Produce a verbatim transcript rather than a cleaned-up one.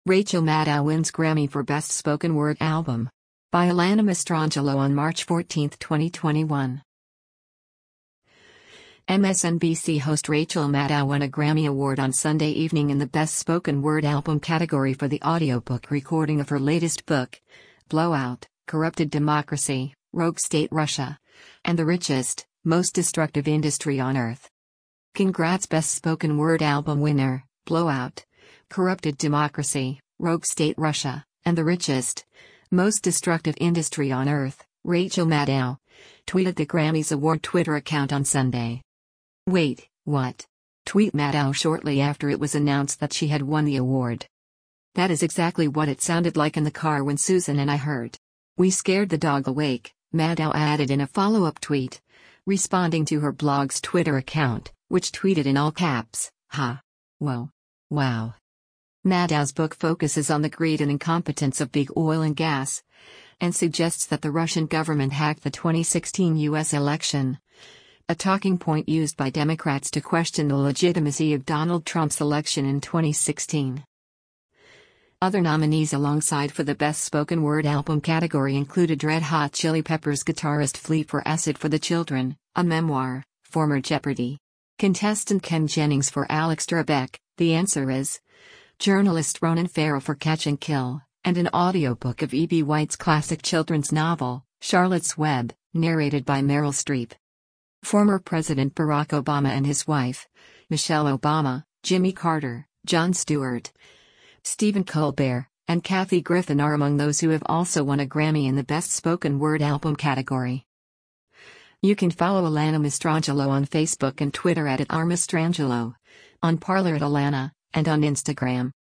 Rachel Maddow wins Grammy for Best Spoken Word Album. By Alana Mastrangelo on March fourteenth, twenty twenty-one. M S N B C host Rachel Maddow won a Grammy Award on Sunday evening in the Best Spoken Word Album category for the audiobook recording of her latest book, Blowout: Corrupted Democracy, Rogue State Russia, and the Richest, Most Destructive Industry on Earth. Congrats Best Spoken Word Album winner, Blowout: Corrupted Democracy, Rogue State Russia, and the Richest, Most Destructive Industry on Earth, Rachel Maddow tweeted the Grammys Award Twitter account on Sunday. Wait, what? Tweet Maddow shortly after it was announced that she had won the award. That is exactly what it sounded like in the car when Susan and I heard. We scared the dog awake, Maddow added in a follow-up tweet, responding to her blog's Twitter account, which tweeted in all caps, "Ha. Whoa. Wow." Maddow's book focuses on the greed and incompetence of big oil and gas, and suggests that the Russian government hacked the twenty sixteen U S election, a talking point used by Democrats to question the legitimacy of Donald Trump's election in twenty sixteen. Other nominees alongside for the Best Spoken Word Album category included Red Hot Chili Peppers guitarist Flea for Acid for the Children, a memoir, former Jeopardy! Contestant Ken Jennings for Alex Trebek, The Answer Is, journalist Ronan Farrow for Catch and Kill, and an audiobook of E B. White's classic children's novel, Charlotte's Web, narrated by Meryl Streep. Former President Barack Obama and his wife, Michelle Obama, Jimmy Carter, Jon Stewart, Stephen Colbert, and Kathy Griffin are among those who have also won a Grammy in the Best Spoken Word Album category. You can follow Alana Mastrangelo on Facebook and Twitter at, at rmastrangelo, on Parler at Alana, and on Instagram,